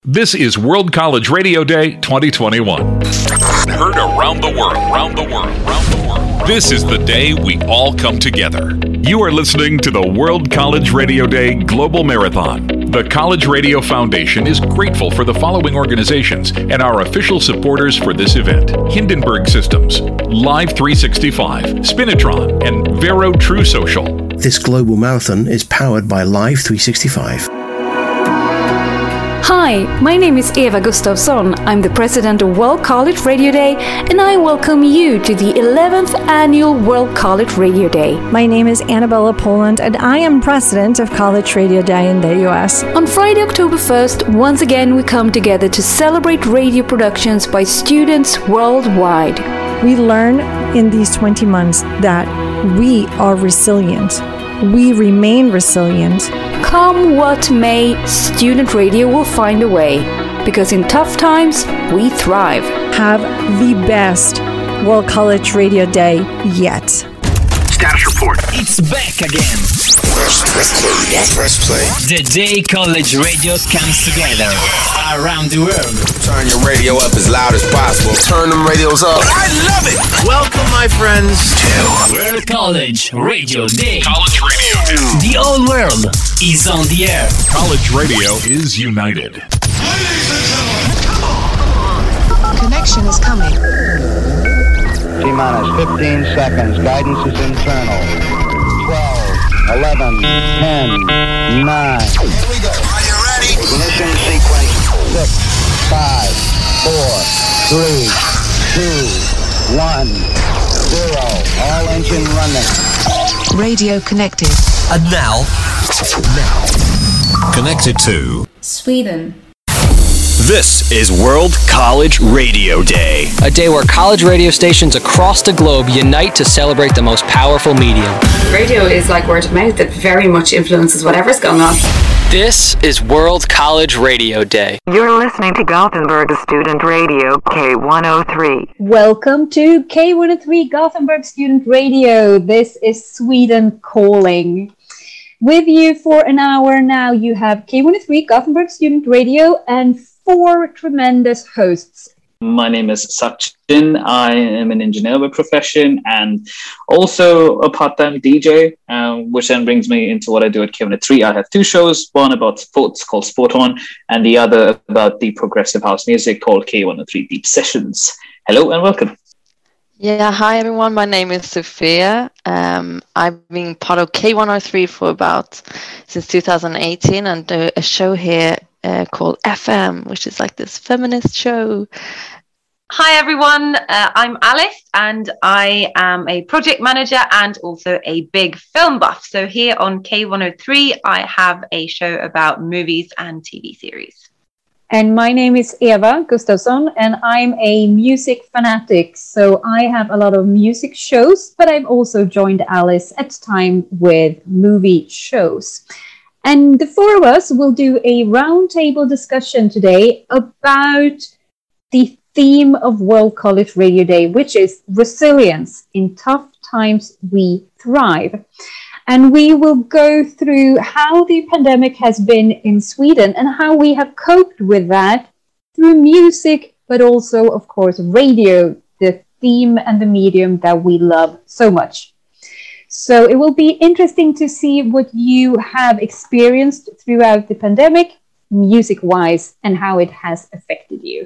This is World College Radio Day 2021. Heard around the world. This is the day we all come together. You are listening to the World College Radio Day Global Marathon. The College Radio Foundation is grateful for the following organizations and our official supporters for this event: Hindenburg Systems, Live 365, Spinitron, and Vero True Social. This global marathon is powered by Live 365. Hi, my name is Eva Gustafsson. I'm the president of World College Radio Day, and I welcome you to the 11th annual World College Radio Day. My name is Annabella Poland, and I am president of College Radio Day in the US. On Friday, October 1st, once again we come together to celebrate radio productions by students worldwide. We learn in these 20 months that we are resilient. We remain resilient. Come what may, student radio will find a way, because in tough times, we thrive. Have the best World College Radio Day yet. Status report. It's back again. Press play. The day college radio comes together around the world. Turn your radio up as loud as possible. Turn them radios up. I love it. Welcome, my friends, to World College Radio Day. College Radio Day. The whole world is on the air. College Radio is united. Connection is coming. T-minus 15 seconds. Guidance is internal. 12, 11, 10, 9. Here we go. Are you ready? Ignition sequence 6, 5, 4, 3, 2, 1, 0. All engine running. Radio connected. And now, connected to Sweden. This is World College Radio Day. A day where college radio stations across the globe unite to celebrate the most powerful medium. Radio is like word of mouth that very much influences whatever's going on. This is World College Radio Day. You're listening to Gothenburg Student Radio, K103. Welcome to K103 Gothenburg Student Radio. This is Sweden calling. With you for an hour now, you have K103 Gothenburg Student Radio and 4 tremendous hosts. My name is Sachin. I am an engineer by profession and also a part-time DJ, which then brings me into what I do at K103. I have 2 shows, one about sports called Sport On, and the other about deep progressive house music called K103 Deep Sessions. Hello and welcome. Yeah, hi everyone. My name is Sophia. I've been part of K103 since 2018 and do a show here called FM, which is like this feminist show. Hi everyone, I'm Alice and I am a project manager and also a big film buff. So here on K103, I have a show about movies and TV series. And my name is Eva Gustafsson and I'm a music fanatic. So I have a lot of music shows, but I've also joined Alice at time with movie shows. And the 4 of us will do a roundtable discussion today about the theme of World College Radio Day, which is resilience. In tough times, we thrive. And we will go through how the pandemic has been in Sweden and how we have coped with that through music, but also, of course, radio, the theme and the medium that we love so much. So it will be interesting to see what you have experienced throughout the pandemic, music-wise, and how it has affected you.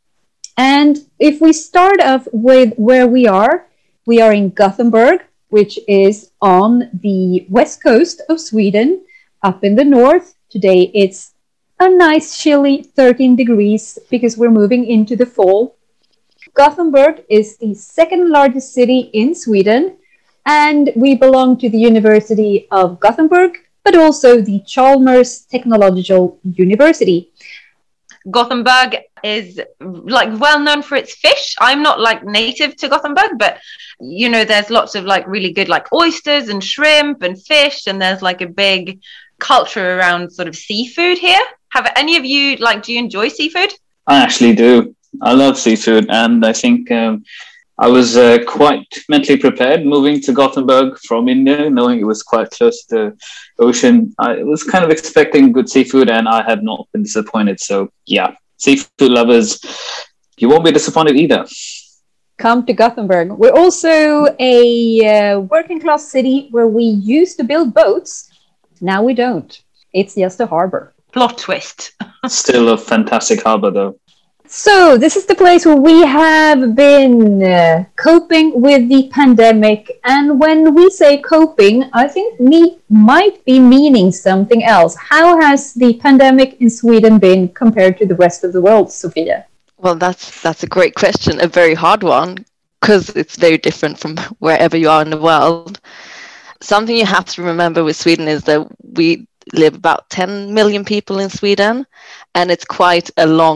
And if we start off with where we are in Gothenburg, which is on the west coast of Sweden, up in the north. Today it's a nice chilly 13 degrees because we're moving into the fall. Gothenburg is the second largest city in Sweden, and we belong to the University of Gothenburg, but also the Chalmers Technological University. Gothenburg is like well known for its fish. I'm not like native to Gothenburg, but you know, there's lots of like really good like oysters and shrimp and fish, and there's like a big culture around sort of seafood here. Have any of you do you enjoy seafood? I actually do. I love seafood, and I think I was quite mentally prepared moving to Gothenburg from India, knowing it was quite close to the ocean. I was kind of expecting good seafood, and I have not been disappointed. So, yeah, seafood lovers, you won't be disappointed either. Come to Gothenburg. We're also a working class city where we used to build boats. Now we don't. It's just a harbor. Plot twist. Still a fantastic harbor, though. So this is the place where we have been coping with the pandemic. And when we say coping, I think we might be meaning something else. How has the pandemic in Sweden been compared to the rest of the world, Sofia? Well, that's a great question, a very hard one, because it's very different from wherever you are in the world. Something you have to remember with Sweden is that we live about 10 million people in Sweden, and it's quite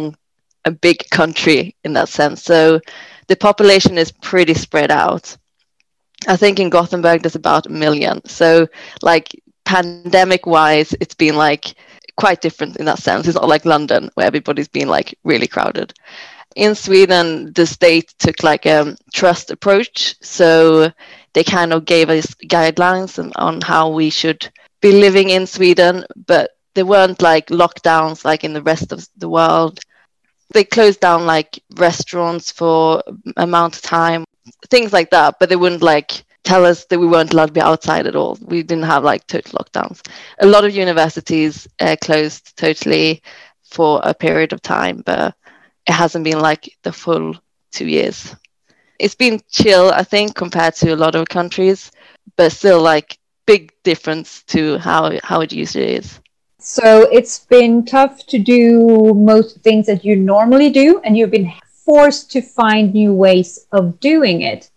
a big country in that sense. So the population is pretty spread out. I think in Gothenburg there's about 1 million. So like pandemic wise, it's been like quite different in that sense. It's not like London where everybody's been like really crowded. In Sweden, the state took like a trust approach. So they kind of gave us guidelines on how we should be living in Sweden, but there weren't like lockdowns like in the rest of the world. They closed down like restaurants for amount of time, things like that, but they wouldn't like tell us that we weren't allowed to be outside at all. We didn't have like total lockdowns. A lot of universities closed totally for a period of time, but it hasn't been like the full 2 years. It's been chill, I think, compared to a lot of countries, but still like big difference to how it usually is. So it's been tough to do most things that you normally do, and you've been forced to find new ways of doing it.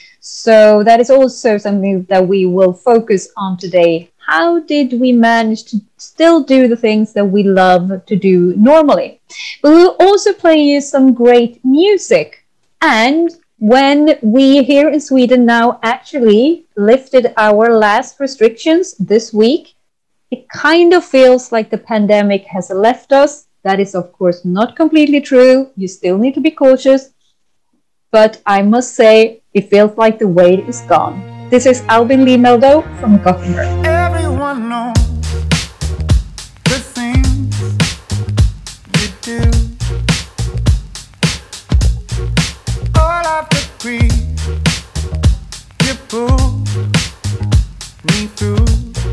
So that is also something that we will focus on today. How did we manage to still do the things that we love to do normally? But we'll also play you some great music. And when we here in Sweden now actually lifted our last restrictions this week, it kind of feels like the pandemic has left us. That is, of course, not completely true. You still need to be cautious. But I must say, it feels like the weight is gone. This is Albin Lee Meldo from Gothenburg. Everyone knows the things you do. All of the grief you pull me through.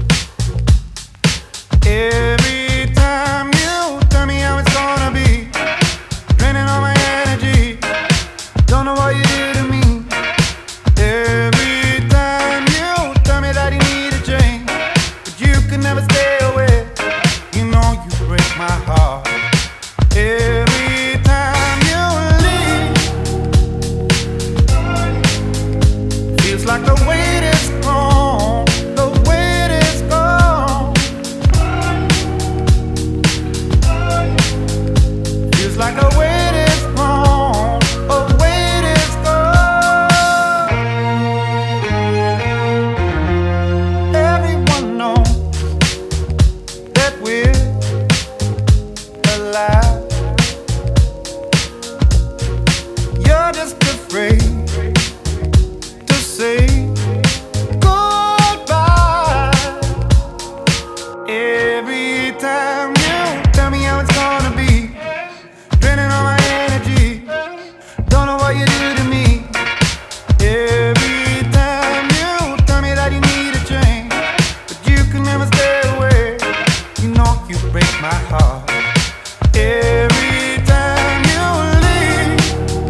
Every time you tell me how it's gonna be, draining all my energy, don't know what you do to me. Every time you tell me that you need a change, but you can never stay away, you know you break my heart. Every time you leave, feels like the weight is gone, the weight is gone. Feels like the weight is gone, the weight is gone. Everyone knows that we're alive. You're just afraid to say goodbye. Every time you tell me how it's gonna be, draining all my energy, don't know what you do to me. Every time you tell me that you need a change, but you can never stay away, you know you break my heart. Every time you leave,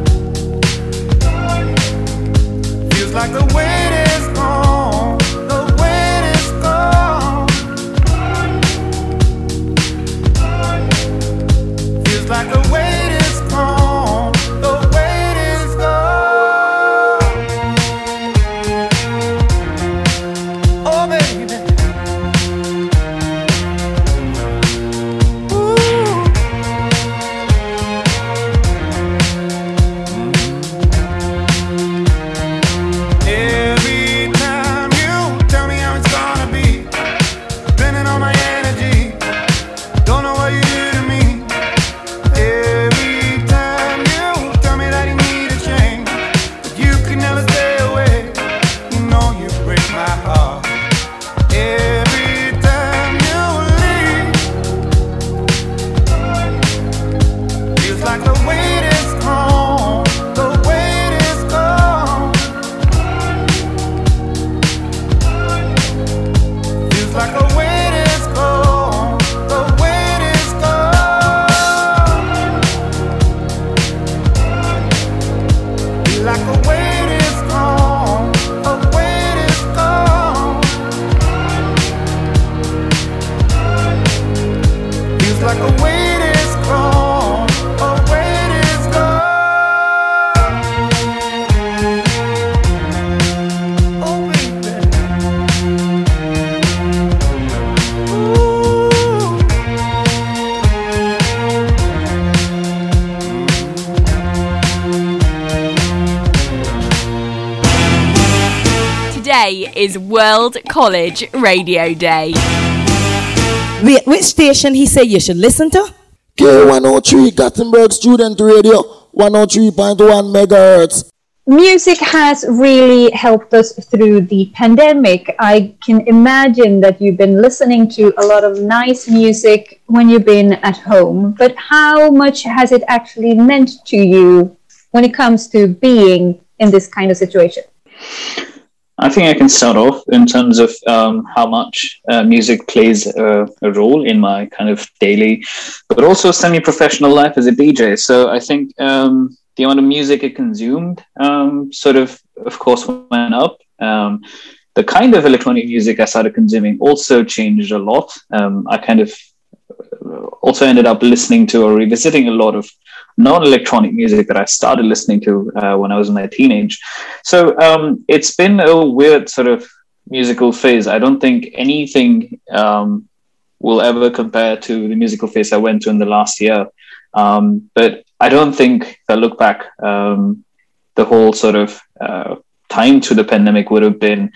feels like the weight is gone, the weight is gone. Feels like the weight is gone, the weight is gone. Oh baby, ooh. Every time you tell me how it's gonna be, spending all my energy, don't know what you do to me. Every like the weight is gone. The weight is gone. Feels like the weight is gone. The weight is gone. Feel like the weight is gone. The weight is gone. Feels like the weight is gone. The weight is gone. Oh baby. Today is World College Radio Day. Wait, which station he said you should listen to? K103 Gothenburg Student Radio, 103.1 megahertz. Music has really helped us through the pandemic. I can imagine that you've been listening to a lot of nice music when you've been at home, but how much has it actually meant to you when it comes to being in this kind of situation? I think I can start off in terms of how much music plays a role in my kind of daily, but also semi-professional life as a DJ. So I think the amount of music it consumed sort of course, went up. The kind of electronic music I started consuming also changed a lot. I kind of also ended up listening to or revisiting a lot of non-electronic music that I started listening to when I was in my teenage. So it's been a weird sort of musical phase. I don't think anything will ever compare to the musical phase I went to in the last year. But I don't think, if I look back, the whole sort of time to the pandemic would have been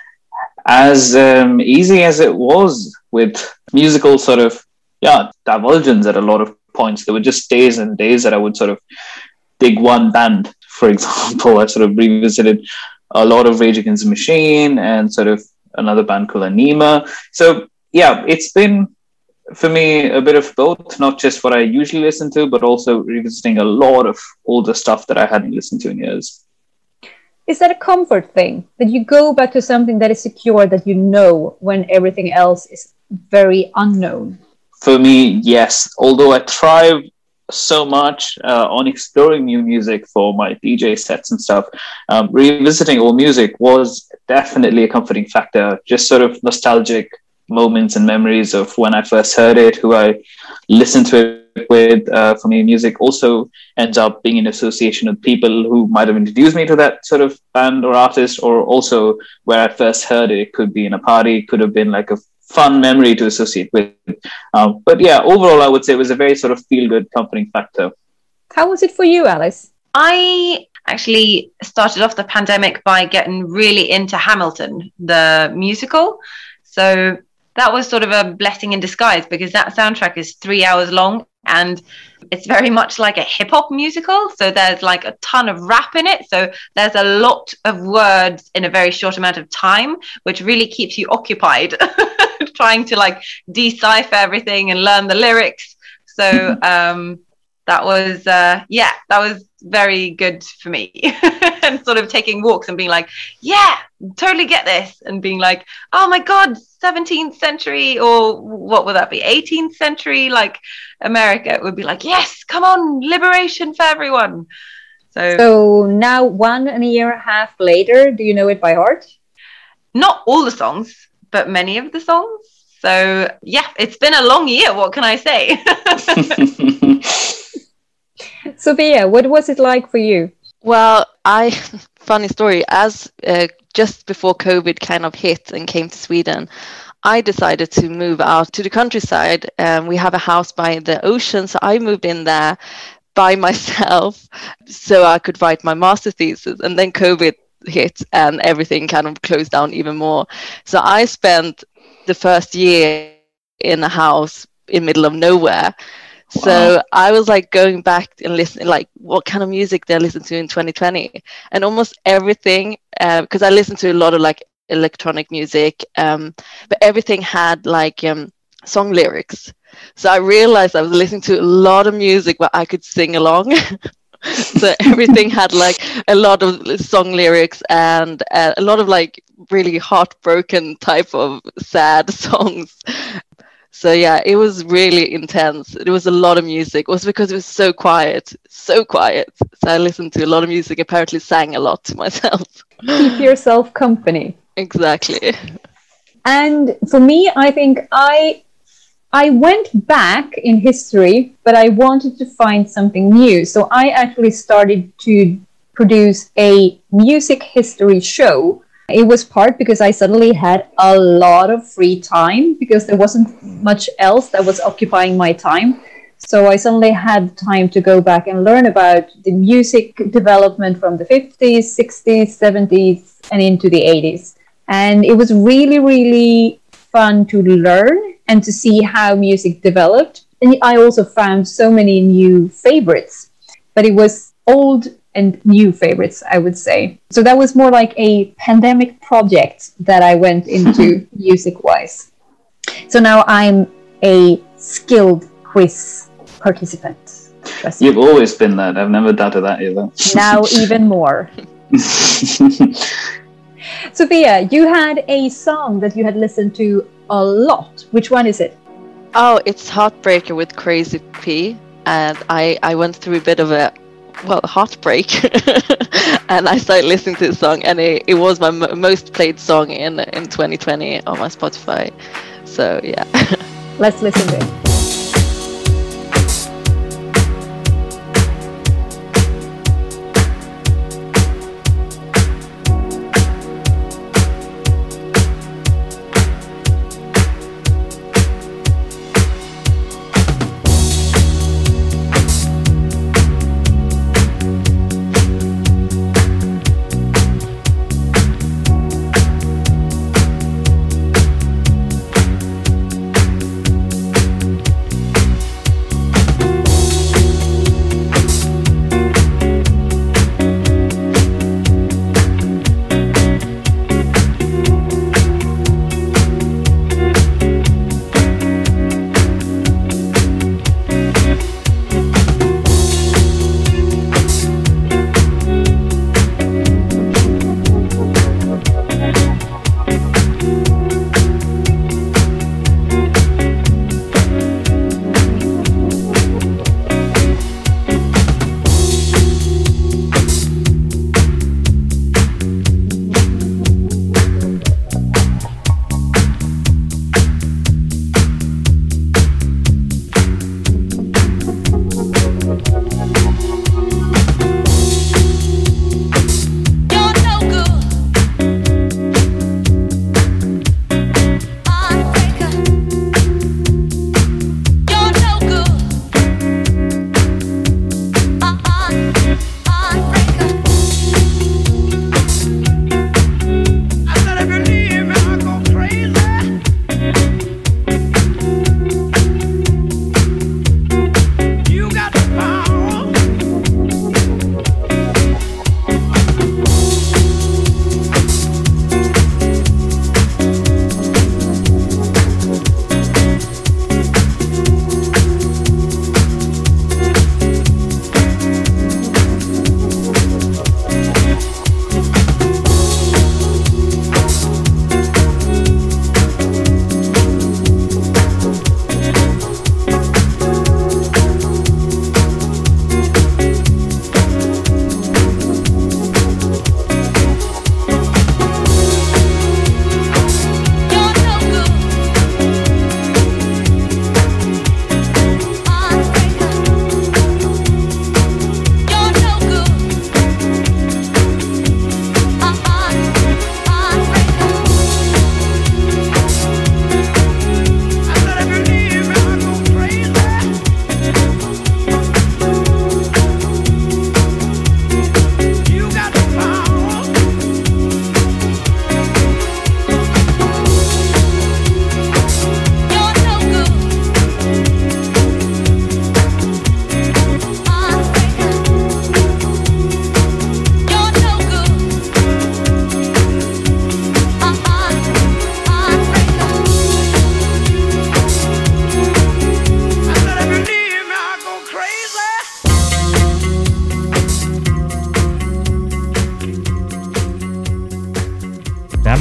as easy as it was, with musical sort of, divulgence at a lot of points. There were just days and days that I would sort of dig one band. For example, I sort of revisited a lot of Rage Against the Machine and sort of another band called Anima. So yeah, it's been for me a bit of both, not just what I usually listen to, but also revisiting a lot of older stuff that I hadn't listened to in years. Is that a comfort thing, that you go back to something that is secure, that you know, when everything else is very unknown? For me, yes. Although I thrive so much on exploring new music for my DJ sets and stuff, revisiting old music was definitely a comforting factor. Just sort of nostalgic moments and memories of when I first heard it, who I listened to it with. For me, music also ends up being in association with people who might have introduced me to that sort of band or artist, or also where I first heard it. It could be in a party, could have been like a fun memory to associate with. But yeah, overall, I would say it was a very sort of feel-good, comforting factor. How was it for you, Alice? I actually started off the pandemic by getting really into Hamilton, the musical. So that was sort of a blessing in disguise, because that soundtrack is 3 hours long and it's very much like a hip-hop musical. So there's like a ton of rap in it. So there's a lot of words in a very short amount of time, which really keeps you occupied trying to like decipher everything and learn the lyrics. So that was very good for me. And sort of taking walks and being like, yeah, totally get this, and being like, oh my god, 17th century, or what would that be, 18th century, like America would be like, yes, come on, liberation for everyone. So now 1.5 years later, do you know it by heart? Not all the songs, but many of the songs. So yeah, it's been a long year, what can I say? Sophia, what was it like for you? Well, funny story, as just before COVID kind of hit and came to Sweden, I decided to move out to the countryside. We have a house by the ocean, so I moved in there by myself so I could write my master thesis. And then COVID hit and everything kind of closed down even more. So I spent the first year in a house in the middle of nowhere. Wow. So I was like going back and listening, like what kind of music did I listen to in 2020? And almost everything, because I listened to a lot of like electronic music, but everything had like song lyrics. So I realized I was listening to a lot of music where I could sing along. So everything had like a lot of song lyrics and a lot of like really heartbroken type of sad songs. So yeah, it was really intense. It was a lot of music. It was because it was so quiet. So I listened to a lot of music, apparently sang a lot to myself. Keep yourself company. Exactly. And for me, I think I went back in history, but I wanted to find something new. So I actually started to produce a music history show. It was part because I suddenly had a lot of free time because there wasn't much else that was occupying my time. So I suddenly had time to go back and learn about the music development from the 50s, 60s, 70s, and into the 80s. And it was really, really fun to learn and to see how music developed. And I also found so many new favorites, but it was old and new favorites, I would say. So that was more like a pandemic project that I went into music-wise. So now I'm a skilled quiz participant. You've always been that. I've never doubted that either. Now even more. Sophia, you had a song that you had listened to a lot. Which one is it? Oh, it's Heartbreaker with Crazy P. And I went through a bit of a heartbreak. And I started listening to the song, and it was my most played song in 2020 on my Spotify. So yeah. Let's listen to it.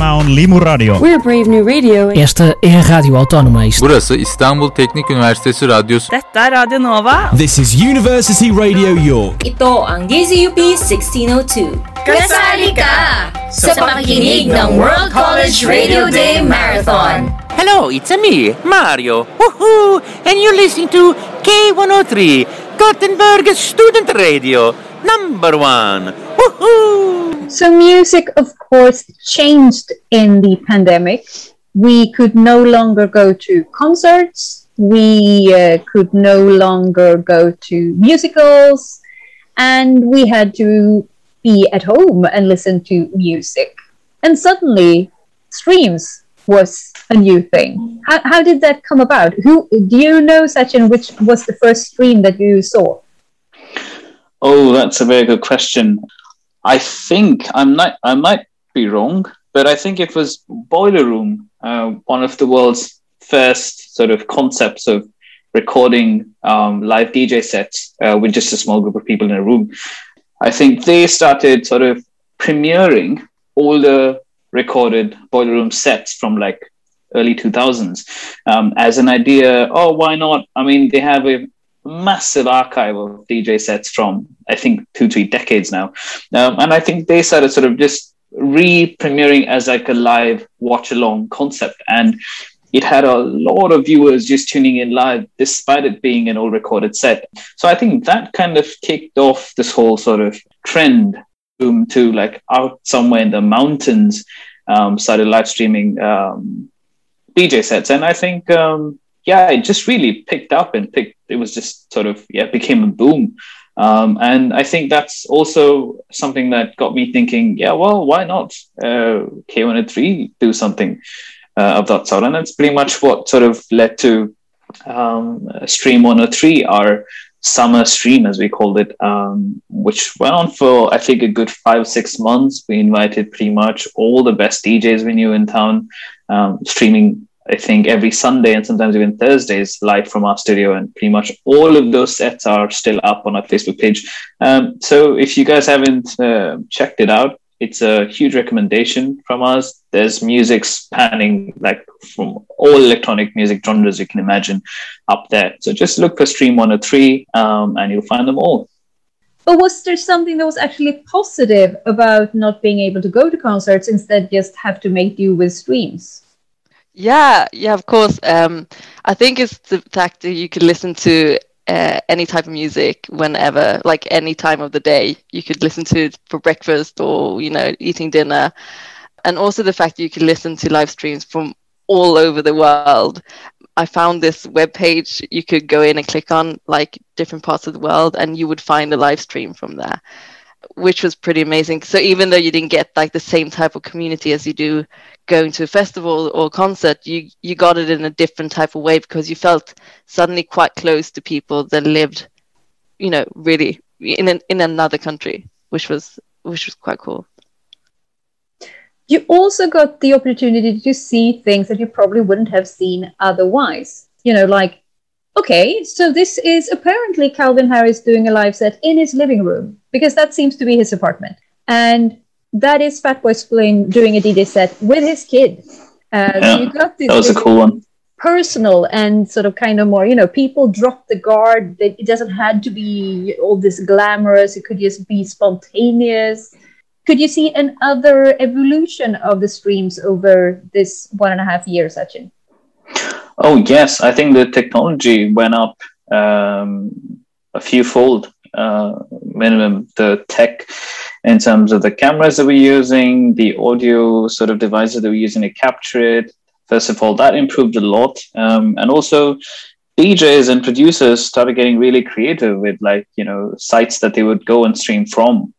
Tema on Limu Radio. We're Brave New Radio. Esta é a Rádio Autónoma. Burası İstanbul Teknik Üniversitesi Radyosu. Dette er Radio Nova. This is University Radio York. Ito ang DZUP 1602. Kasali ka sa pakikinig ng World College Radio Day Marathon. Hello, it's me, Mario. Woohoo! And you're listening to K103, Gothenburg Student Radio, #1. Woohoo! So music, of course, changed in the pandemic. We could no longer go to concerts. We could no longer go to musicals. And we had to be at home and listen to music. And suddenly, streams was a new thing. How did that come about? Who do you know, Sachin, which was the first stream that you saw? Oh, that's a very good question. I think I might be wrong, but I think it was Boiler Room, one of the world's first sort of concepts of recording live DJ sets with just a small group of people in a room. I think they started sort of premiering all the recorded Boiler Room sets from like early 2000s as an idea. Oh, why not? I mean, they have a massive archive of DJ sets from, I think, 2-3 decades now. And I think they started sort of just re-premiering as like a live watch-along concept. And it had a lot of viewers just tuning in live, despite it being an old recorded set. So I think that kind of kicked off this whole sort of trend to like out somewhere in the mountains, started live streaming DJ sets. And I think, it just really picked up and it was just sort of, became a boom. And I think that's also something that got me thinking, why not K103 do something of that sort? And that's pretty much what sort of led to Stream 103, our summer stream, as we called it, which went on for, I think, a good 5-6 months. We invited pretty much all the best DJs we knew in town, streaming, I think, every Sunday and sometimes even Thursdays live from our studio. And pretty much all of those sets are still up on our Facebook page. So if you guys haven't checked it out, it's a huge recommendation from us. There's music spanning like from all electronic music genres you can imagine up there. So just look for Stream 103 and you'll find them all. But was there something that was actually positive about not being able to go to concerts, instead just have to make do with streams? Yeah, of course. I think it's the fact that you could listen to any type of music whenever, like any time of the day. You could listen to it for breakfast or, eating dinner. And also the fact that you could listen to live streams from all over the world. I found this webpage you could go in and click on, like different parts of the world, and you would find a live stream from there, which was pretty amazing. So even though you didn't get like the same type of community as you do going to a festival or concert, you got it in a different type of way, because you felt suddenly quite close to people that lived, really in another country, which was quite cool. You also got the opportunity to see things that you probably wouldn't have seen otherwise. Like, okay, so this is apparently Calvin Harris doing a live set in his living room, because that seems to be his apartment. And that is Fatboy Slim doing a DJ set with his kid. So you got this, that was a cool one. Personal and sort of kind of more, people drop the guard. It doesn't have to be all this glamorous. It could just be spontaneous. Could you see another evolution of the streams over this 1.5 years, Sachin? Oh, yes. I think the technology went up a few-fold minimum. The tech in terms of the cameras that we're using, the audio sort of devices that we're using to capture it. First of all, that improved a lot. And also DJs and producers started getting really creative with sites that they would go and stream from.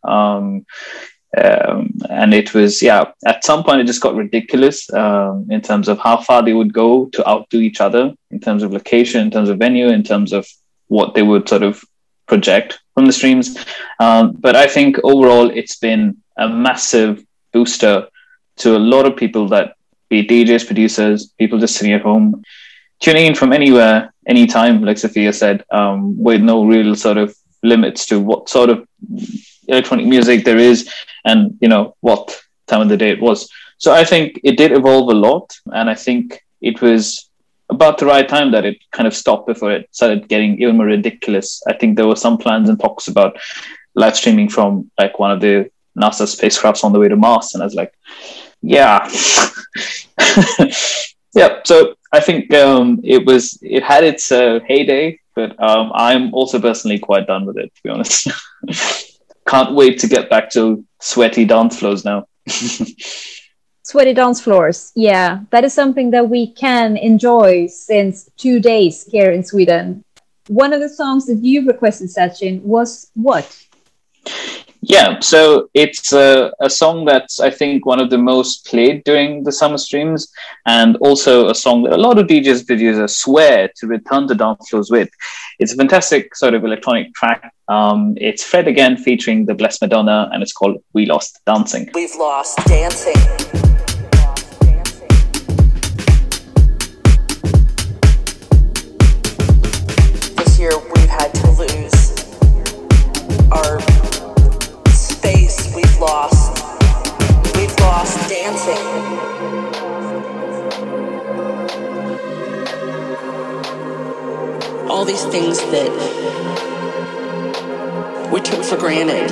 And it was, at some point it just got ridiculous in terms of how far they would go to outdo each other in terms of location, in terms of venue, in terms of what they would sort of project from the streams. But I think overall it's been a massive booster to a lot of people, that be DJs, producers, people just sitting at home, tuning in from anywhere, anytime, like Sophia said, with no real sort of limits to what sort of electronic music there is and what time of the day it was. So I think it did evolve a lot, and I think it was about the right time that it kind of stopped before it started getting even more ridiculous. I think there were some plans and talks about live streaming from like one of the NASA spacecrafts on the way to Mars, and I was like, yeah. Yeah, so I think it had its heyday, but I'm also personally quite done with it, to be honest. Can't wait to get back to sweaty dance floors now. Sweaty dance floors, yeah, that is something that we can enjoy since 2 days here in Sweden. One of the songs that you requested, Sachin, was what? Yeah, so it's a song that's, I think, one of the most played during the summer streams, and also a song that a lot of DJs videos swear to return to dance floors with. It's a fantastic sort of electronic track. It's Fred again featuring the Blessed Madonna, and it's called We Lost Dancing. We've lost dancing. This year we've had to lose our space. We've lost dancing. All these things that we took for granted.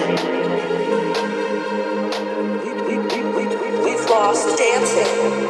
We've lost dancing.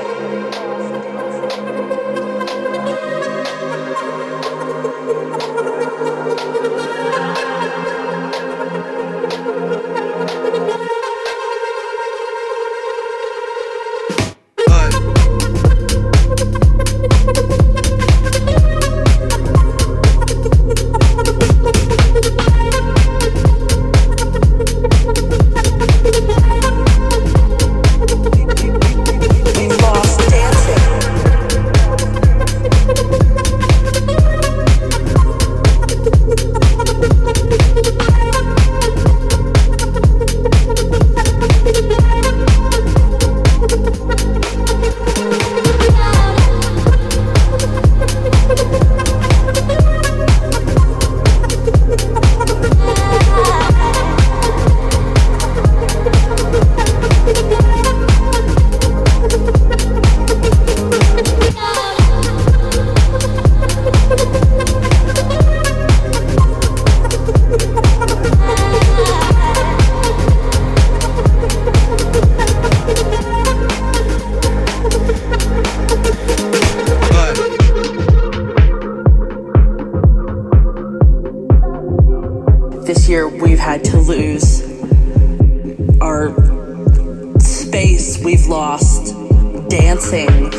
This year we've had to lose our space. We've lost dancing.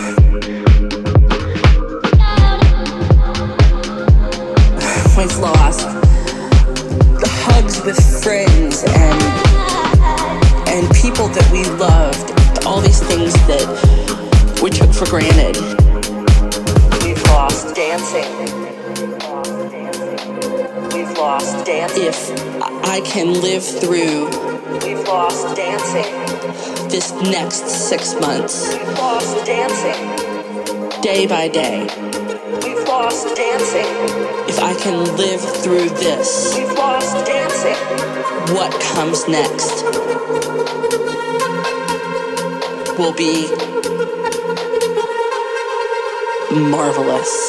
We've lost the hugs with friends and people that we loved. All these things that we took for granted. We've lost dancing. We've lost dancing. If I can live through, we've lost dancing. This next 6 months, we've lost dancing. Day by day, we've lost dancing. If I can live through this, we've lost dancing. What comes next will be marvelous.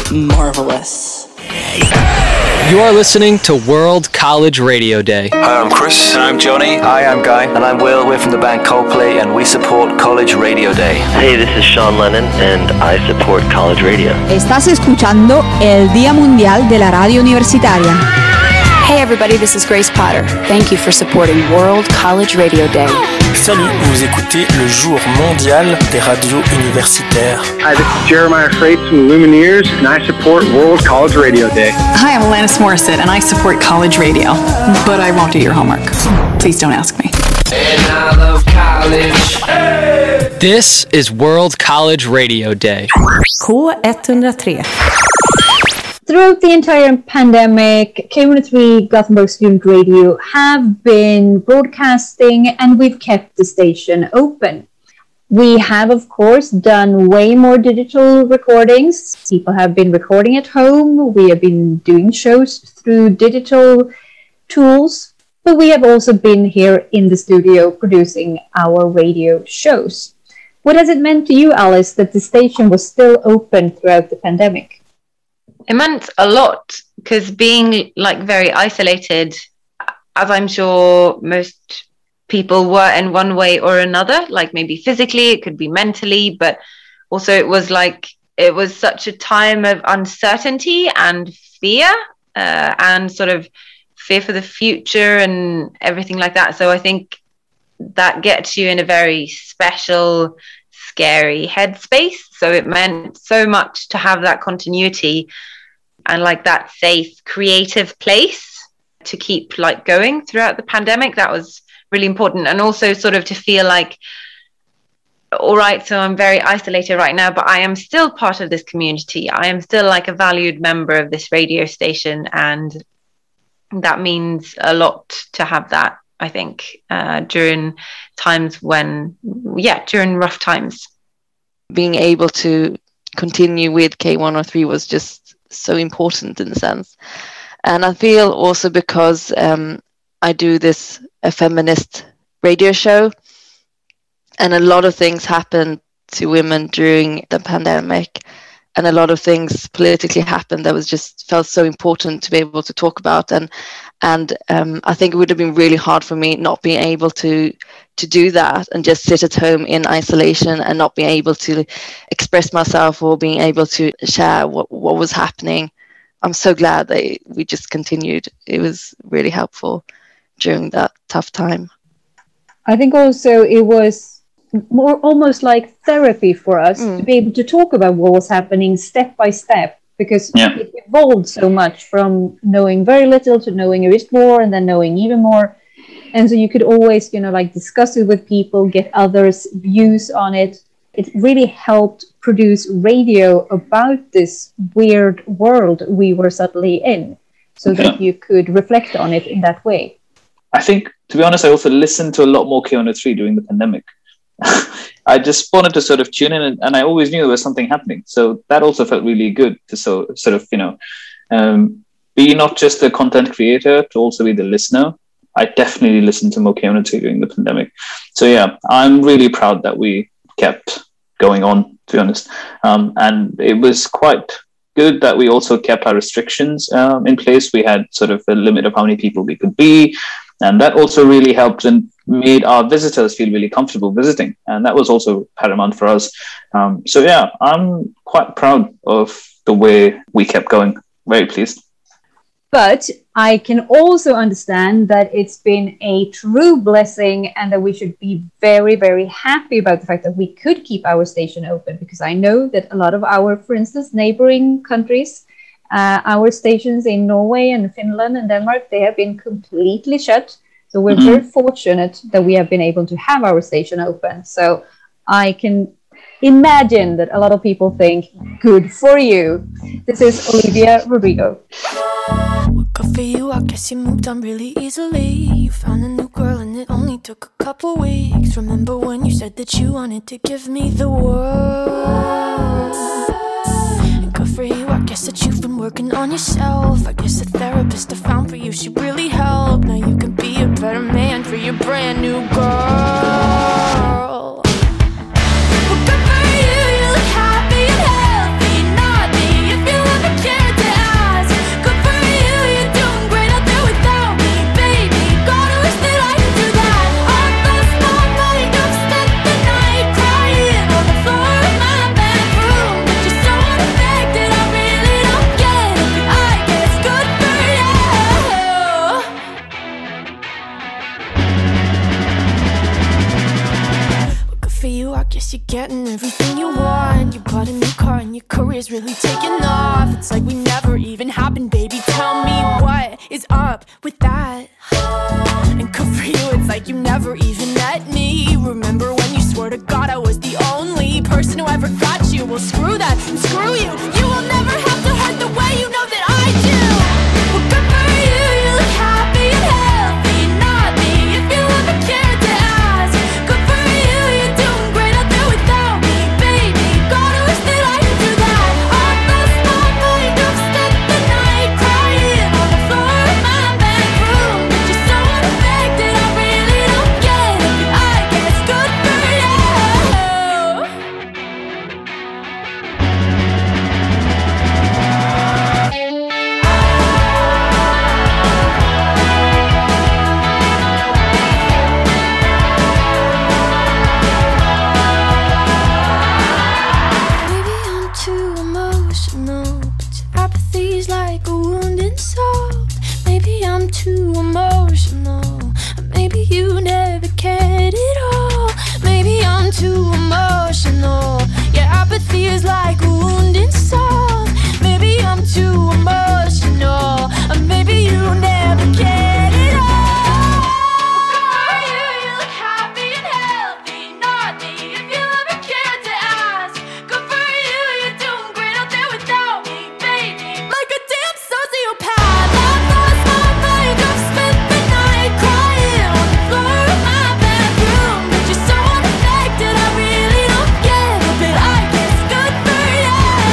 marvelous. You are listening to World College Radio Day. Hi, I'm Chris. And I'm Johnny. Hi, I'm Guy. And I'm Will. We're from the band Coldplay and we support College Radio Day. Hey, this is Sean Lennon and I support College Radio. Estás escuchando el Día Mundial de la Radio Universitaria. Hey everybody, this is Grace Potter. Thank you for supporting World College Radio Day. Salut, vous écoutez le jour mondial des radios universitaires. Hi, this is Jeremiah Freites from Lumineers, and I support World College Radio Day. Hi, I'm Alanis Morissette, and I support college radio. But I won't do your homework. Please don't ask me. And I love college. This is World College Radio Day. K103. Throughout the entire pandemic, K103 Gothenburg Student Radio have been broadcasting and we've kept the station open. We have, of course, done way more digital recordings. People have been recording at home. We have been doing shows through digital tools. But we have also been here in the studio producing our radio shows. What has it meant to you, Alice, that the station was still open throughout the pandemic? It meant a lot because being like very isolated, as I'm sure most people were in one way or another, like maybe physically, it could be mentally, but also it was such a time of uncertainty and fear and sort of fear for the future and everything like that. So I think that gets you in a very special, scary headspace. So it meant so much to have that continuity and like that safe, creative place to keep like going throughout the pandemic. That was really important. And also sort of to feel like, all right, so I'm very isolated right now, but I am still part of this community. I am still like a valued member of this radio station. And that means a lot to have that, I think, during times during rough times. Being able to continue with K103 was just so important in a sense. And I feel also because I do a feminist radio show, and a lot of things happened to women during the pandemic, and a lot of things politically happened that was just felt so important to be able to talk about. And I think it would have been really hard for me not being able to do that and just sit at home in isolation and not being able to express myself or being able to share what was happening. I'm so glad that we just continued. It was really helpful during that tough time. I think also it was more almost like therapy for us to be able to talk about what was happening step by step, because it evolved so much from knowing very little to knowing a bit more and then knowing even more. And so you could always, discuss it with people, get others' views on it. It really helped produce radio about this weird world we were suddenly in, so that you could reflect on it in that way. I think, to be honest, I also listened to a lot more K103 during the pandemic. I just wanted to sort of tune in, and I always knew there was something happening. So that also felt really good to sort of, be not just the content creator, to also be the listener. I definitely listened to more K103 during the pandemic. So yeah, I'm really proud that we kept going on, to be honest. And it was quite good that we also kept our restrictions in place. We had sort of a limit of how many people we could be. And that also really helped and made our visitors feel really comfortable visiting. And that was also paramount for us. So yeah, I'm quite proud of the way we kept going. Very pleased. But I can also understand that it's been a true blessing and that we should be very, very happy about the fact that we could keep our station open, because I know that a lot of our, for instance, neighboring countries, our stations in Norway and Finland and Denmark, they have been completely shut. So we're very fortunate that we have been able to have our station open. So I can imagine that a lot of people think, good for you. This is Olivia Rodrigo. Good for you, I guess you moved on really easily. You found a new girl and it only took a couple weeks. Remember when you said that you wanted to give me the world? And good for you, I guess that you've been working on yourself. I guess the therapist I found for you, she really helped. Now you can be a better man for your brand new girl. Well, good for you, you look happy and healthy. Not me, if you look really taking off. It's like we never even happened, baby. Tell me what is up with that. And good for you, it's like you never even met me. Remember when you swore to God I was the only person who ever got you? Well, screw that and screw you. You will never have to hurt the way you know that I do. Well, good for you, you look happy and healthy. Not me, if you ever cared to ask. Good for you, you're doing great out there without me, baby. God, I wish that I could do that. I lost my mind, I've spent the night crying on the floor of my bedroom. But you're so unaffected, I really don't get it. But I guess good for you. Maybe I'm too emotional, but your apathy's like a wounded soul. Maybe I'm too emotional, or maybe you never cared at all. Maybe I'm too emotional, your apathy is like a wounded soul. Maybe I'm too emotional, or maybe you never cared at all. Good for you, you look happy and healthy. Not me, if you ever cared to ask. Good for you, you're doing great out there without me, baby. Like a damn sociopath, I've lost my mind. I've spent the night crying on the floor of my bedroom. But you're so unaffected, I really don't get it. But I guess good for you.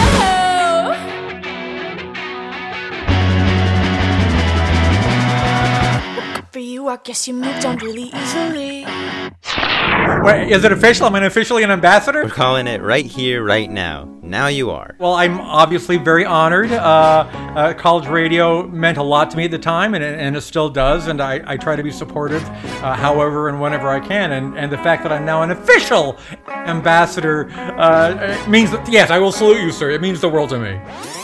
Good for you, I guess you moved on really easily. Wait, is it official? Am I officially an ambassador? We're calling it right here, right now. Now you are. Well, I'm obviously very honored. College radio meant a lot to me at the time, and it still does, and I try to be supportive however and whenever I can, and the fact that I'm now an official ambassador means that, yes, I will salute you, sir. It means the world to me.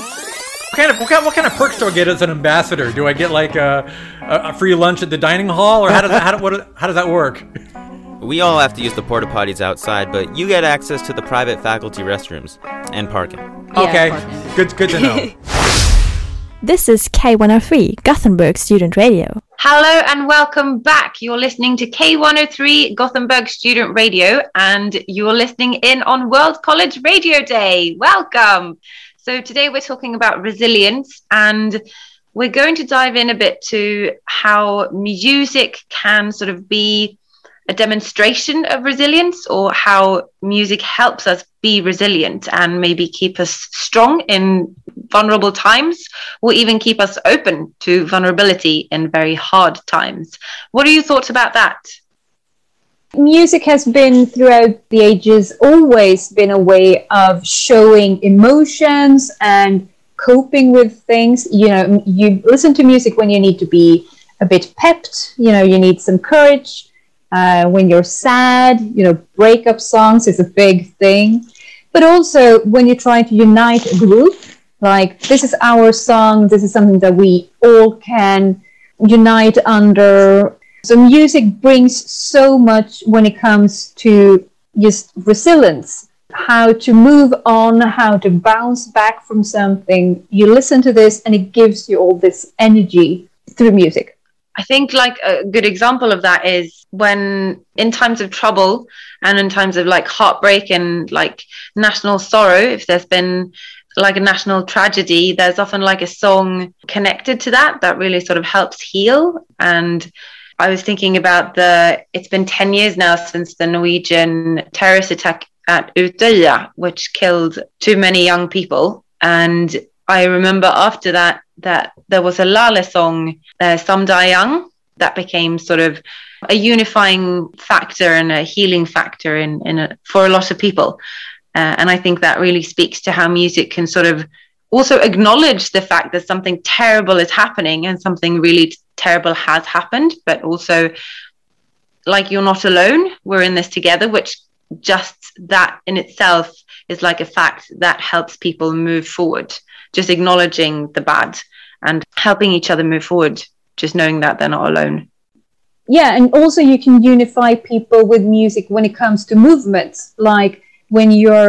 What kind of perks do I get as an ambassador? Do I get like a free lunch at the dining hall, or how does that work? We all have to use the porta potties outside, but you get access to the private faculty restrooms and parking. Okay, good to know. This is K103, Gothenburg Student Radio. Hello and welcome back. You're listening to K103 Gothenburg Student Radio, and you're listening in on World College Radio Day. Welcome. So today we're talking about resilience, and we're going to dive in a bit to how music can sort of be a demonstration of resilience, or how music helps us be resilient and maybe keep us strong in vulnerable times, or even keep us open to vulnerability in very hard times. What are your thoughts about that? Music has been throughout the ages always been a way of showing emotions and coping with things. You know, you listen to music when you need to be a bit pepped, you know, you need some courage. When you're sad, you know, breakup songs is a big thing. But also when you're trying to unite a group, like this is our song, this is something that we all can unite under. So music brings so much when it comes to just resilience, how to move on, how to bounce back from something. You listen to this and it gives you all this energy through music. I think like a good example of that is when in times of trouble and in times of like heartbreak and like national sorrow, if there's been like a national tragedy, there's often like a song connected to that really sort of helps heal. And I was thinking about it's been 10 years now since the Norwegian terrorist attack at Utøya, which killed too many young people. And I remember after that there was a Lale song, Some Die Young, that became sort of a unifying factor and a healing factor for a lot of people. And I think that really speaks to how music can sort of also acknowledge the fact that something terrible is happening and something really terrible has happened, but also like you're not alone, we're in this together, which just that in itself is like a fact that helps people move forward. Just acknowledging the bad and helping each other move forward, just knowing that they're not alone. Yeah, and also you can unify people with music when it comes to movements, like when you're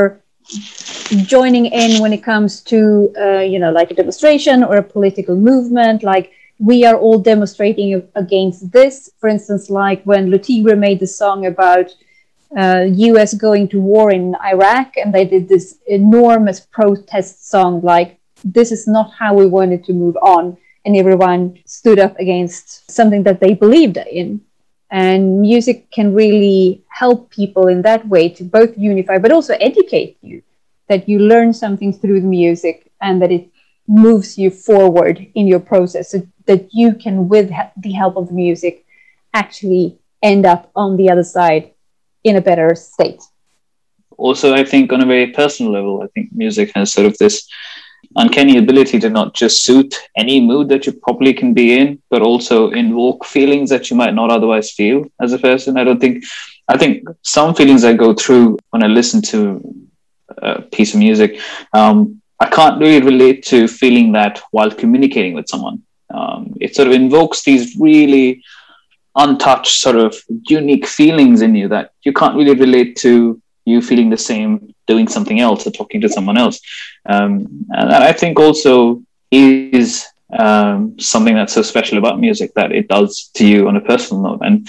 joining in when it comes to, like a demonstration or a political movement. Like, we are all demonstrating against this. For instance, like when Le Tigre made the song about US going to war in Iraq, and they did this enormous protest song, like, this is not how we wanted to move on. And everyone stood up against something that they believed in. And music can really help people in that way to both unify, but also educate you, that you learn something through the music and that it moves you forward in your process, so that you can, with the help of the music, actually end up on the other side in a better state. Also, I think on a very personal level, I think music has sort of this uncanny ability to not just suit any mood that you probably can be in, but also invoke feelings that you might not otherwise feel as a person. I think some feelings I go through when I listen to a piece of music, I can't really relate to feeling that while communicating with someone. It sort of invokes these really untouched sort of unique feelings in you that you can't really relate to you feeling the same doing something else or talking to someone else. And that, I think, also is something that's so special about music, that it does to you on a personal note. And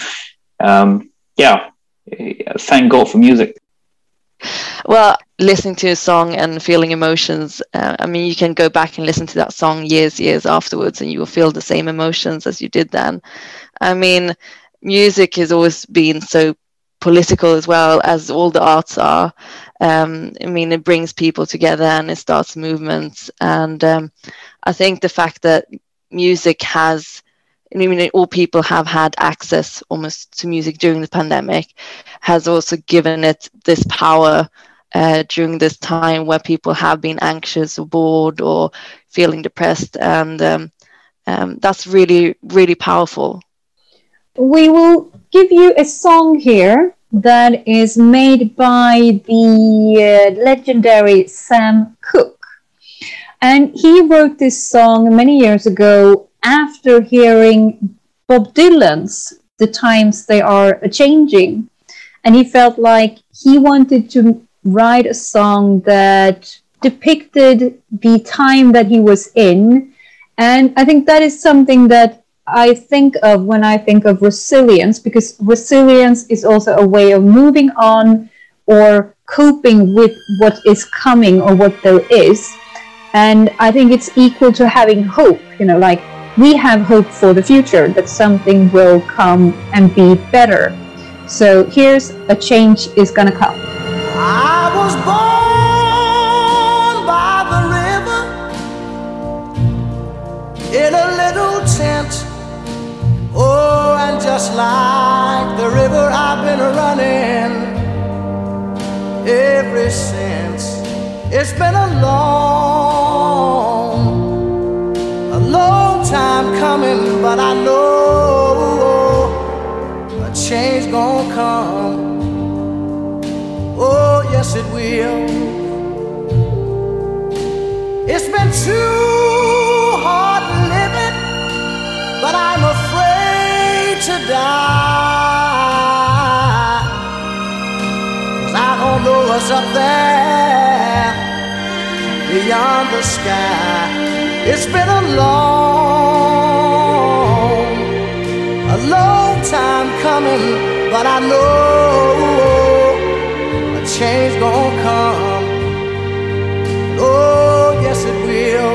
thank God for music. Well, listening to a song and feeling emotions, you can go back and listen to that song years afterwards and you will feel the same emotions as you did then. Music has always been so political as well, as all the arts are. It brings people together and it starts movements. And I think the fact that music has, all people have had access almost to music during the pandemic, has also given it this power during this time where people have been anxious or bored or feeling depressed. And that's really, really powerful. We will give you a song here that is made by the legendary Sam Cooke. And he wrote this song many years ago after hearing Bob Dylan's The Times They Are A-Changing. And he felt like he wanted to write a song that depicted the time that he was in. And I think that is something that I think of when I think of resilience, because resilience is also a way of moving on or coping with what is coming or what there is. And I think it's equal to having hope, like we have hope for the future, that something will come and be better. So here's A Change Is Gonna Come. I was born by the river in a little tent. Oh, and just like the river, I've been running ever since. It's been a long time coming, but I know a change gonna come. Oh, yes it will. It's been too hard living, but I'm afraid to die, 'cause I don't know what's up there beyond the sky. It's been a long time coming, but I know a change gonna come. Oh, yes it will.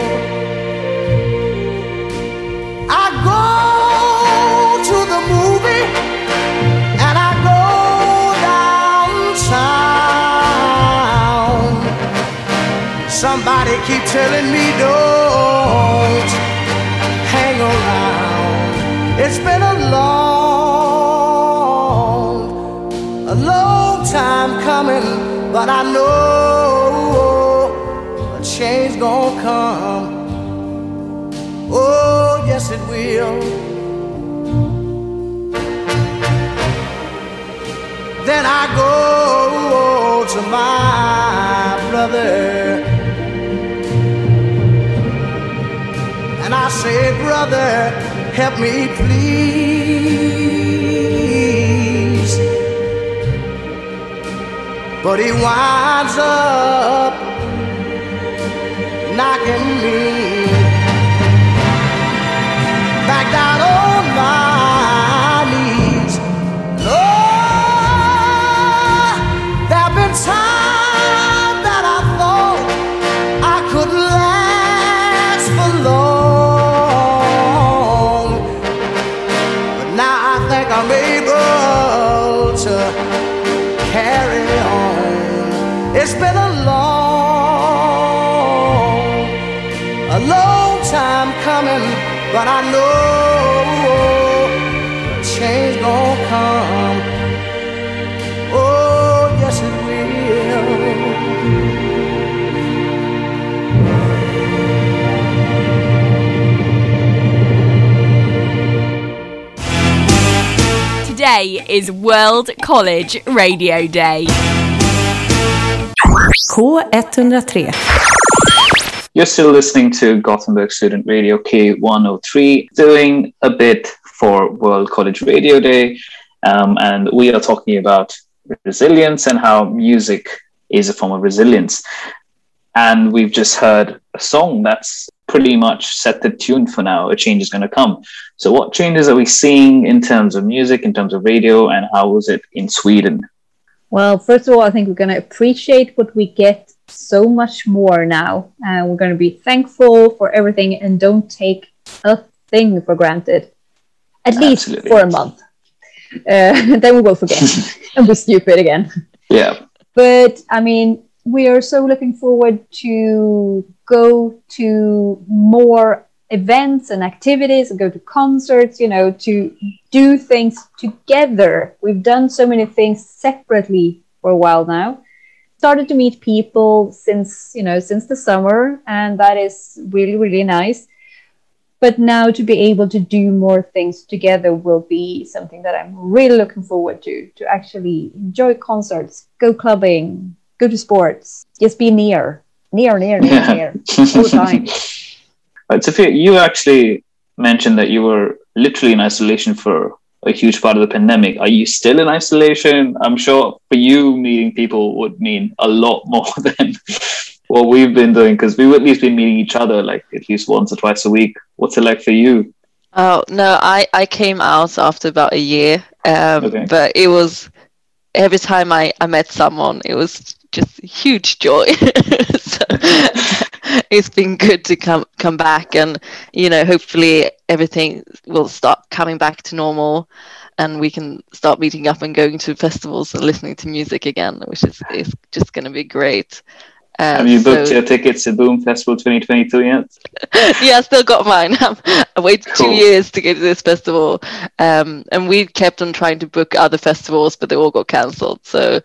I go to the movie and I go downtown. Somebody keep telling me don't hang around. It's been a long time coming, but I know a change gonna come. Oh, yes it will. Then I go to my brother and I say, brother, help me please. but he winds up knocking me back down on my knees. Lord, there've been times that I thought I could last for long, but now I think I'm able to carry on. It's been a long time coming, but I know change gon' come. Oh, yes it will. Today is World College Radio Day. K103. You're still listening to Gothenburg Student Radio K103, doing a bit for World College Radio Day. And we are talking about resilience and how music is a form of resilience. And we've just heard a song that's pretty much set the tune for now. A change is going to come. So what changes are we seeing in terms of music, in terms of radio, and how was it in Sweden? Well, first of all, I think we're going to appreciate what we get so much more now. We're going to be thankful for everything and don't take a thing for granted. At least for a month. Then we will forget and be stupid again. Yeah. But, I mean, we are so looking forward to go to more events and activities and go to concerts, you know, to do things together. We've done so many things separately for a while now. Started to meet people since the summer, and that is really, really nice. But now to be able to do more things together will be something that I'm really looking forward to actually enjoy concerts, go clubbing, go to sports, just be near all the time. Right, Sophia, you actually mentioned that you were literally in isolation for a huge part of the pandemic. Are you still in isolation? I'm sure for you, meeting people would mean a lot more than what we've been doing, because we've at least been meeting each other like at least once or twice a week. What's it like for you? Oh, no, I came out after about a year, but it was, every time I met someone, it was just huge joy. So it's been good to come back, and, you know, hopefully everything will start coming back to normal and we can start meeting up and going to festivals and listening to music again, which is just going to be great. Have you booked your tickets to Boom Festival 2022 yet? Yeah, I still got mine. I waited 2 years to go to this festival. And we kept on trying to book other festivals, but they all got cancelled. So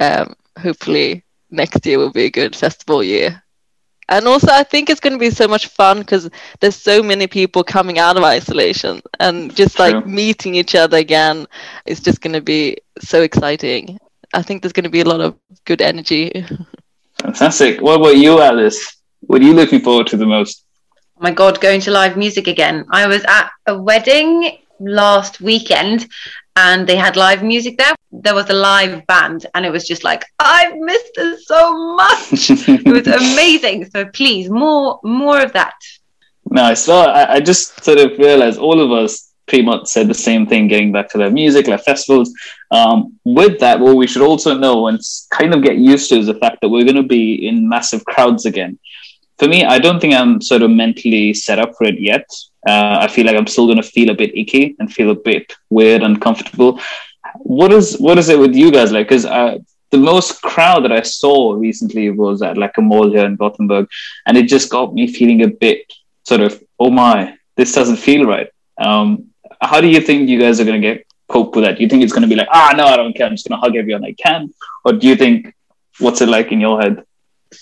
hopefully next year will be a good festival year. And also, I think it's going to be so much fun because there's so many people coming out of isolation, and just like meeting each other again is just going to be so exciting. I think there's going to be a lot of good energy. Fantastic. What about you, Alice? What are you looking forward to the most? Oh my God, going to live music again. I was at a wedding last weekend and they had live music there. There was a live band and it was just like, I've missed it so much. It was amazing. So please, more of that. Nice. Well, I just sort of realized all of us pretty much said the same thing, getting back to live music, live festivals. With that, what we should also know and kind of get used to is the fact that we're going to be in massive crowds again. For me, I don't think I'm sort of mentally set up for it yet. I feel like I'm still going to feel a bit icky and feel a bit weird and uncomfortable. What is it with you guys like? Because the most crowd that I saw recently was at like a mall here in Gothenburg, and it just got me feeling a bit sort of, oh my, this doesn't feel right. How do you think you guys are going to cope with that? Do you think it's going to be like, no, I don't care, I'm just going to hug everyone I can? Or do you think, what's it like in your head?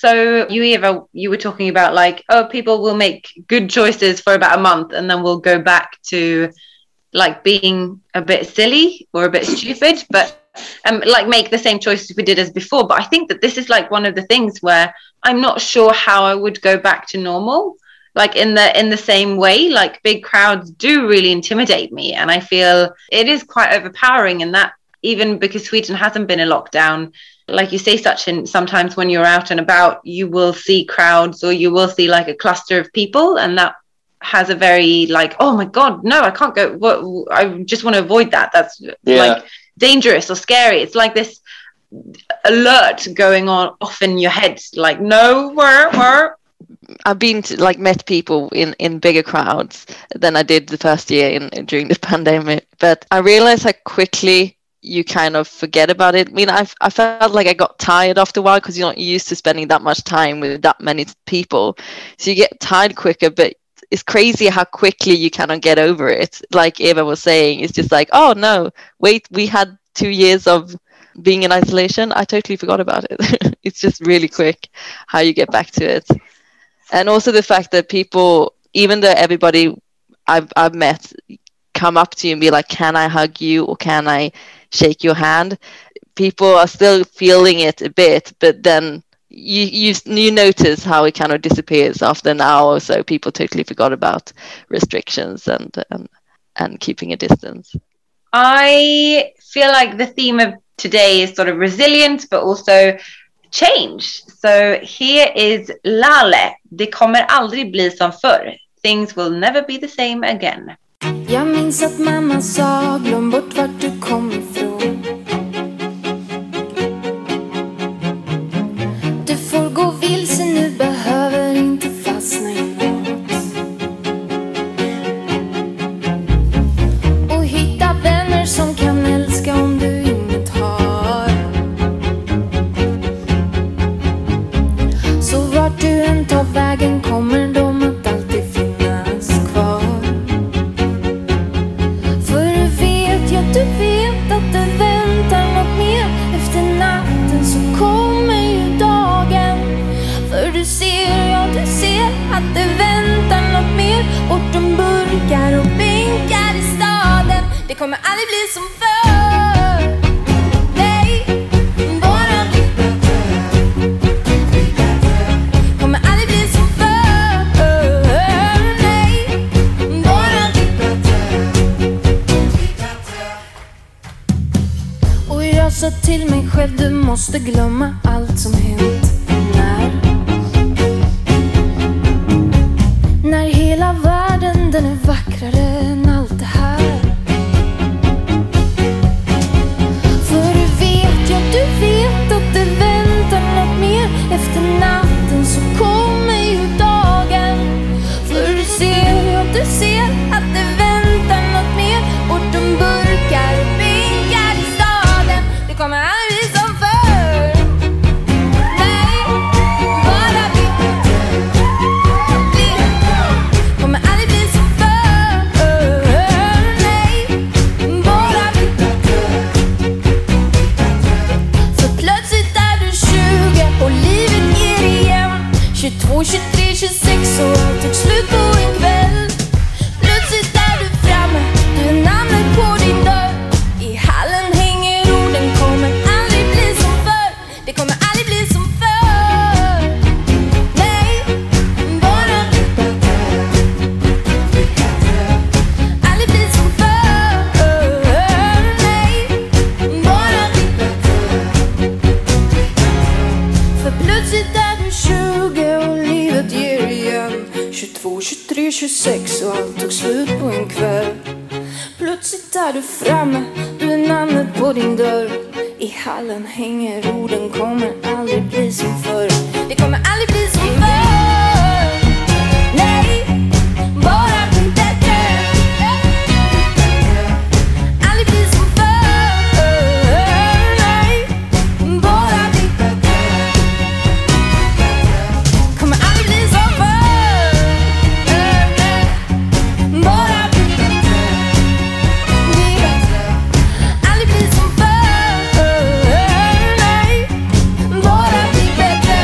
So you, Eva, you were talking about like, people will make good choices for about a month and then we'll go back to like being a bit silly or a bit stupid, but like make the same choices we did as before. But I think that this is like one of the things where I'm not sure how I would go back to normal. Like in the same way, like big crowds do really intimidate me. And I feel it is quite overpowering, and that even because Sweden hasn't been in lockdown, like you say, Sachin, sometimes when you're out and about, you will see crowds or you will see like a cluster of people, and that has a very like, oh my God, no, I can't go. What? I just want to avoid that. That's like dangerous or scary. It's like this alert going on off in your head, like, no, where? I've been to, like, met people in bigger crowds than I did the first year during the pandemic, but I realized how quickly you kind of forget about it. I mean, I felt like I got tired after a while because you're not used to spending that much time with that many people, so you get tired quicker. But it's crazy how quickly you cannot get over it. Like Eva was saying, it's just like, oh no, wait, we had 2 years of being in isolation. I totally forgot about it. It's just really quick how you get back to it. And also the fact that people, even though everybody I've met come up to you and be like, can I hug you or can I shake your hand? People are still feeling it a bit, but then you notice how it kind of disappears after an hour or so. People totally forgot about restrictions and keeping a distance. I feel like the theme of today is sort of resilience, but also change. So here is Lale. Det kommer aldrig bli som förr. Things will never be the same again. Jag minns att mamma sa, glöm bort vart du kom ifrån. Du får gå vilse nu, behöver inte fastna i något. Och hitta vänner som kan älska om du inget har. Så vart du än tar vägen kommer de att alltid finnas kvar. För du vet att det väntar något mer. Efter natten så kommer ju dagen. För du ser att det väntar något mer. Bortom burkar och bänkar i staden. Det kommer aldrig bli som förr. Nej, bara kommer aldrig bli som förr. Nej, bara och jag sa till mig själv, du måste glömma allt som hänt. När hela världen den är vackrare än allt det här. För du vet att det väntar något mer. Efter natten så kommer ju dagen. För du ser att det väntar något mer. Bortom burkar och bänkar i staden. Det kommer aldrig bli som förr. Nej, bara vi kommer aldrig bli som förr. Nej, bara vi. För plötsligt är du 20 och livet ger igen. 22, 23, 26 och allt tog slut på en kväll. Plötsligt är du framme, du är namnet på din dörr. I hallen hänger orden, kommer aldrig bli som förr. Det kommer aldrig bli som förr. Nej, bara aldrig bli som förr. Nej, bara för plötsligt är du 20 och livet ger igen. 22, 23, 26 och allt tog slut på en kväll. Plötsligt är du framme, du är namnet på din dörr. I hallen hänger orden, kommer aldrig bli som förr. Det kommer aldrig bli som förr. Nej, bara bli bättre. Aldrig bli som förr. Nej, bara bli bättre. Kommer aldrig bli som förr. Bara bli bättre. Aldrig bli som förr. Nej, bara bli bättre.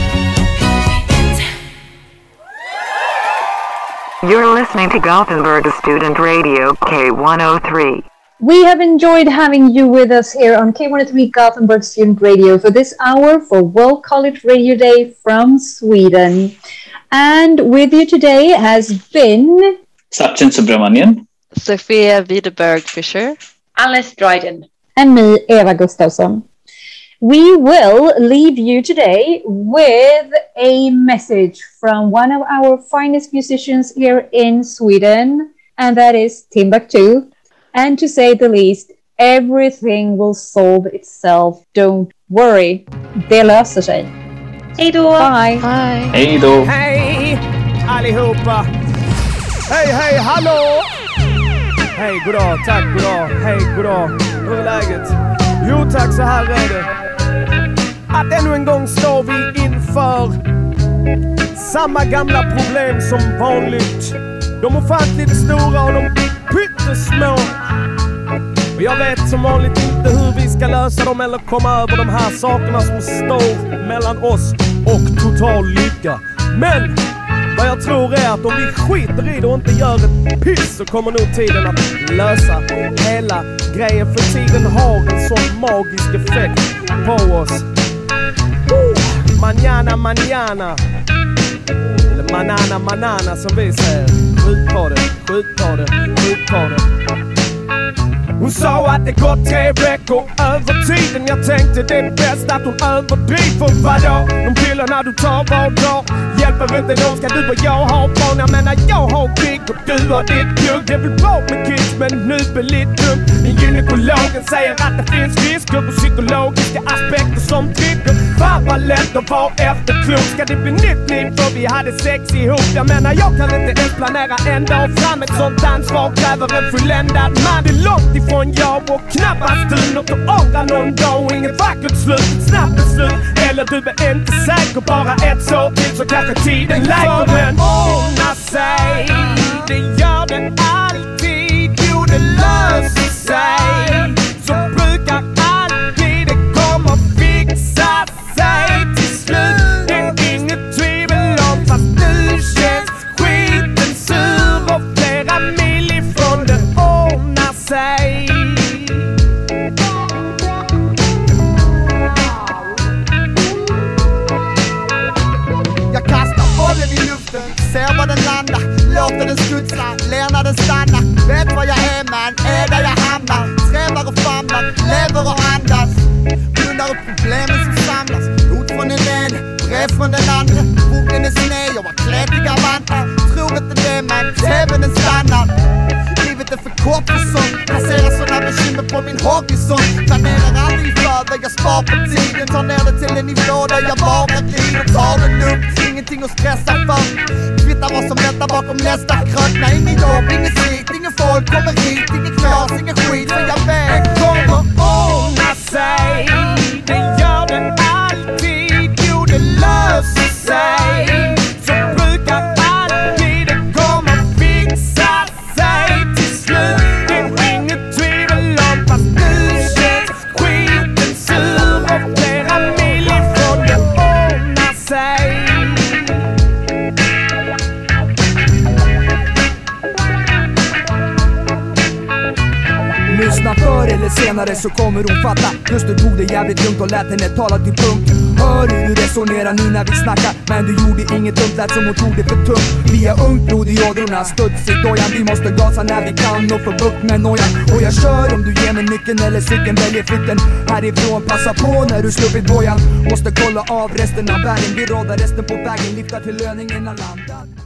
You're listening to Gothenburg Student Radio K103. We have enjoyed having you with us here on K103 Gothenburg Student Radio for this hour for World College Radio Day from Sweden. And with you today has been Sachin Subramanian, Sofia Widerberg Fischer, Alice Dryden, and me, Eva Gustafsson. We will leave you today with a message from one of our finest musicians here in Sweden, and that is Timbuktu. And to say the least, everything will solve itself. Don't worry. Det löser sig. Hej då! Bye! Bye! Hej då! Hej allihopa! Hej, hallå! Hej, goddag, tack, goddag. Hej, goddag. Hur är läget? Jo tack, så här är det. Att ännu en gång står vi inför samma gamla problem som vanligt. De ofantligt stora och de pyttesmå. Och jag vet som vanligt inte hur vi ska lösa dem eller komma över de här sakerna som står mellan oss och total lycka. Men vad jag tror är att om vi skiter i det och inte gör ett piss så kommer nog tiden att lösa hela grejen. För tiden har en sån magisk effekt på oss. Manana, manana. Eller manana som vi säger. Skjut på det, skjut på det, skjut på det. Hon sa att det gått 3 veckor över tiden. Jag tänkte det är bäst att hon överdriver. Vadå? De pillerna du tar var dag hjälper inte någon. Ska du och jag ha barn? Jag menar jag har gig och du har ditt plugg. Det är väl bra med kids men nu blir lite dumt. Men gynekologen säger att det finns risker och psykologiska aspekter som trycker. Fan vad lätt att vara efterklok. Ska det bli nytt liv för vi hade sex ihop? Jag menar jag kan inte ens planera en dag fram. Ett sånt ansvar kräver en fulländad man. Det är långt ifrån jag och knappast du. Något att ångra någon dag och inget vackert slut. Snabbt beslut, eller du är inte säker. Bara ett så till så kanske tiden läker. Men ordna sig, det gör den alltid. Jo det löser sig. Så brukar alltid det kommer fixa sig till slut. Det är inget tvivel om fast nu känns skiten sur. Och flera mil ifrån det ordnar sig. Jag kastar bollen i luften, ser var den landar. Låter den studsa, ler när den stannar. Vet vad jag är man, är där jag hamnar. Strävar och famlar, lever och andas. Blundar upp problemen som samlas. Hot från en vän, brev från den andra. Boken är sned, jag har klädiga vantar. Tror inte det man, tvn den stannar. Livet är för kort för sånt. Jag ser sådana bekymmer på min horisont. Planerar aldrig i förväg, jag spar på tiden. Tar ner det till en nivå där jag bara glider. Tar det lugnt, ingenting att stressa för. Kvittar vad som väntar bakom nästa krök. Nej, ingen jobb, ingen slit, ingen folk kommer hit. Ingen knas, ingen skit, för jag vet det kommer ordna sig. Det gör den alltid, jo det löser sig. Så brukar alltid det kommer fixa sig till slut. Det är inget tvivel om fast nu känns skiten sur. Och flera mil ifrån det ordnar sig. Lyssna förr eller senare så kommer hon fatta. Just du tog det jävligt lugnt och lät henne tala till punkt. Hör hur du resonerar nu när vi snackar. Men du gjorde inget dumt, lät som hon tog det för tungt. Vi är ungt blod i ådrorna, studs i dojan. Vi måste gasa när vi kan och få bukt med nojan. Och jag kör om du ger mig nyckeln eller cykeln. Väljer flytten härifrån, passa på när du sluppit bojan. Måste kolla av resten av världen. Vi rådar resten på vägen, lyfta till löning innan landat.